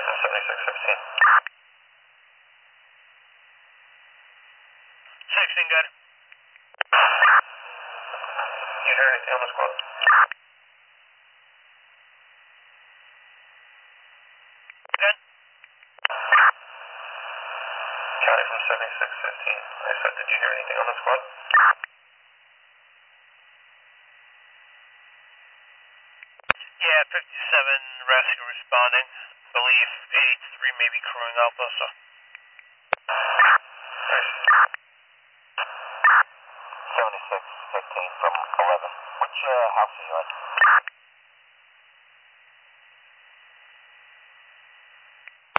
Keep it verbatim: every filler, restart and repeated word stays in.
from seventy-six fifteen. sixteen, good. Did you hear anything on the squad? Good. County from seventy-six fifteen. I said, did you hear anything on the squad? Yeah, fifty-seven rescue responding. Believe eighty-three may be crewing up also. Nice. seventy-six fifteen from eleven. Which uh, house are you at?